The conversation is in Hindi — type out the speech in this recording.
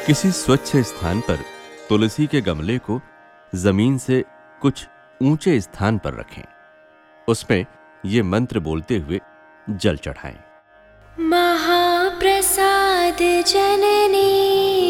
किसी स्वच्छ स्थान पर तुलसी के गमले को जमीन से कुछ ऊंचे स्थान पर रखें। उसमें ये मंत्र बोलते हुए जल चढ़ाएं। महाप्रसाद जननी